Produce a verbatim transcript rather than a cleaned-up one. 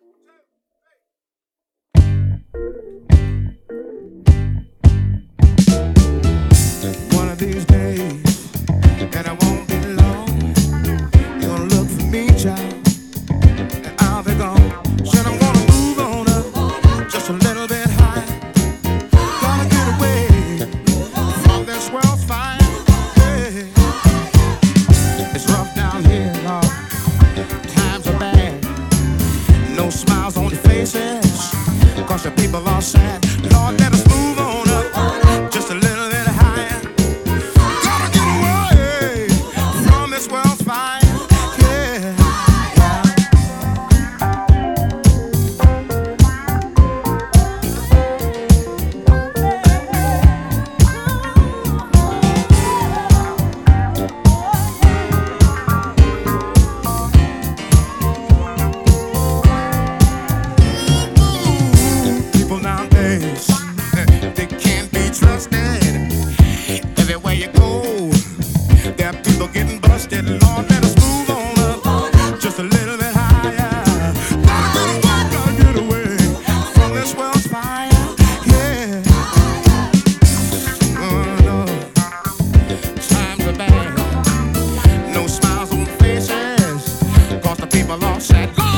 One of these days, and I won't be long. You're gonna look for me, child, and I'll be gone. Said I'm gonna move on up just a little bit higher. Gonna get away from this world's fire. Hey. It's rough down here, Lord. Times are bad. No smiles on their faces, cause the people are sad. Lord, let us move on up just a little bit higher. Gotta get away from this world's fire. Yeah. People nowadays, they can't be trusted. Everywhere you go, there are people getting busted. Lord, let us move on up just a little bit higher. Gotta get away, gotta get away from this world's fire. Yeah. Oh, no. Times are bad. No smiles on faces, cause the people are sad.